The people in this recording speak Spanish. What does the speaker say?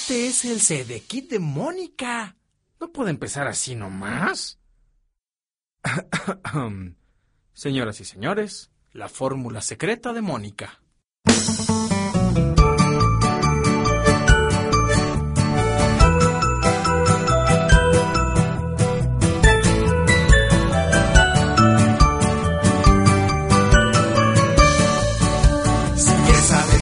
Este es el CD Kit de Mónica. No puede empezar así nomás. Señoras y señores, la fórmula secreta de Mónica.